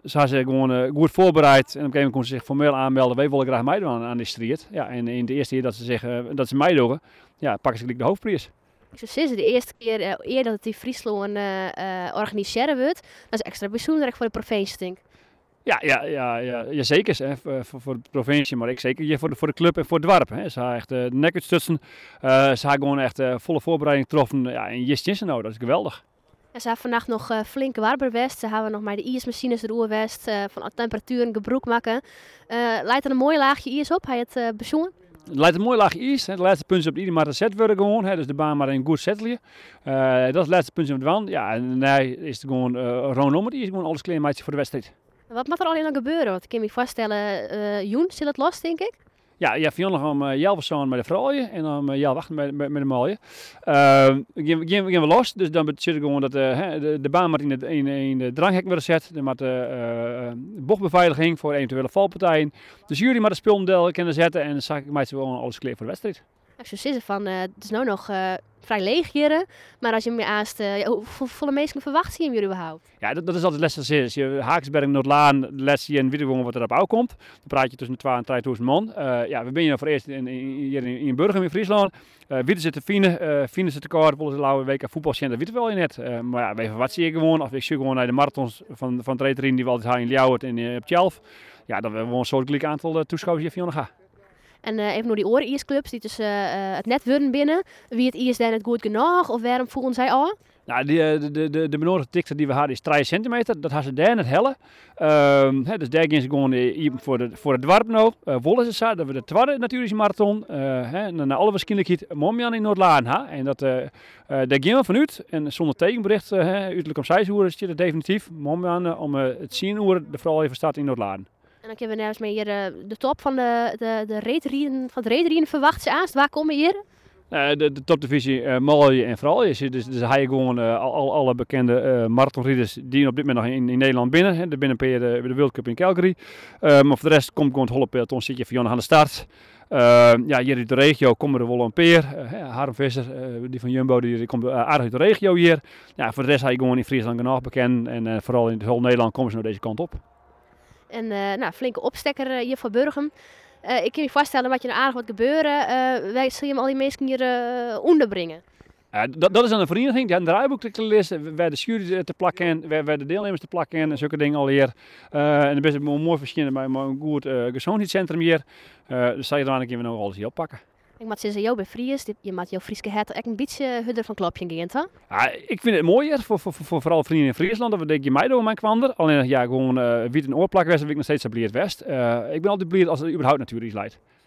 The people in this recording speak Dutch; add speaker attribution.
Speaker 1: ze hadden zich gewoon goed voorbereid. En op een gegeven moment kon ze zich formeel aanmelden. Wij willen graag meedoen aan die strijd. Ja, en in de eerste keer dat ze zeggen dat ze meedoen, ja, pakken ze gelijk de hoofdprijs.
Speaker 2: Zo is het de eerste keer eerder dat het in Friesland organiseren wordt. Dat is extra bijzonder voor de provincie, denk ik.
Speaker 1: Ja, zeker. Hè, voor de provincie, maar ik zeker hier voor de club en voor het dorp. Hè. Ze hebben echt de nek uitstutsen. Ze hebben gewoon echt volle voorbereiding getroffen. Ja, en Jistjes nou, dat is geweldig.
Speaker 2: En ze hebben vannacht nog flinke warberwest. Ze hebben nog maar de ijsmachines roerwest. Van temperaturen gebruik maken. Leidt er een mooi laagje ijs op. Hij het bezoen.
Speaker 1: Het leidt een mooi laagje ijs. De laatste puntje op ieder maar gezet worden gewoon. Hè, dus de baan maar een goed settelen. Dat is het laatste puntje op de wand. Ja, en nee, is het gewoon rondom het ijs. Gewoon alles klein maatje voor de wedstrijd.
Speaker 2: Wat moet er alleen nog gebeuren? Want ik kan me voorstellen, Joen zit het los, denk ik.
Speaker 1: Ja, Fion nog om Jelver samen met de vrouwen en om Jel wachten met de mooie. Gaan we los, dus dan betekent gewoon dat de baan moet in de dranghek worden gezet. Er moet bochtbeveiliging voor eventuele valpartijen. Dus jullie maar de spulmodel kunnen zetten en dan zag ik mij gewoon alles klaar voor de wedstrijd.
Speaker 2: Zo is het van, het is nu nog vrij leeg hier, maar als je me aast, hoeveel mensen verwacht je hem jullie überhaupt?
Speaker 1: Ja, dat is altijd lastig. Als je Haaksberg, Noordlaan, de laatste jaar en weet gewoon wat er op uitkomt. Dan praat je tussen 2.000 en 3.000 man. Ja, we zijn hier voor eerst hier in Burgum in Friesland. Wieten zitten Fienen zitten kort, willen ze lauwe weken voetbalcent, dat weten we wel net. Maar ja, even wat zie je gewoon, of ik zie gewoon naar de marathons van het reterien die we altijd hebben in Ljouwert en op Tjalf. Ja, dat we gewoon zo'n gelijk aantal toeschouwers hier van gaan.
Speaker 2: En even nog die oren ijsclubs die dus het net worden binnen. Wie het ijs dan het goed genoeg of waarom voelen zij al?
Speaker 1: Nou, de benodigde dikte die we hadden is 3 centimeter. Dat had ze daar net helle. Dus daar gaan ze gewoon even voor het dorp nou. Wollen ze zo, dat we de tweede natuurlijke marathon. Naar alle waarschijnlijkheid Momjan in Noordlaan. En dat, daar gaan we vanuit. En zonder tegenbericht, uiterlijk om 6 uur is het definitief. Momjan om het 10 uur de vrouw even staat in Noordlaan.
Speaker 2: En dan kunnen we nergens meer hier de top van de reetrien, van het reetrien verwacht ze aan. Waar komen we hier?
Speaker 1: De topdivisie Malje en Vralje. Dus hij gewoon alle bekende marathonrieders die op dit moment nog in Nederland binnen. Hè. Er binnen de World Cup in Calgary. Maar voor de rest komt gewoon het holle peloton zit je van aan de start. Ja, hier uit de regio komen er wel een peer. Harm Visser, die van Jumbo, die komt aardig uit de regio hier. Ja, voor de rest hij gewoon in Friesland genoeg bekend. En vooral in heel Nederland komen ze naar deze kant op.
Speaker 2: En flinke opstekker hier voor Burgum. Ik kan je voorstellen wat je nou aardig wat gebeuren. Wij zullen al die mensen hier onderbrengen.
Speaker 1: Dat is aan de vereniging. Die hebben een draaiboek te lezen, waar de jury te plakken, waar de deelnemers te plakken en zulke dingen al hier. En dan is het mooi verschillend bij een goed gezondheidscentrum hier. Dus zal je dan een keer nog alles hier oppakken.
Speaker 2: Ik moet zeggen, jou bij Fries, je moet jouw Frieske het echt een beetje hudder van klopje gaan, hè?
Speaker 1: Ja, ik vind het mooier voor vooral vrienden in Friesland dat we denk je mij door mijn kwander. Alleen ja, gewoon wiet en oorplak west, ik nog steeds blij het west. Ik ben altijd blij als het überhaupt natuurlijk iets leidt.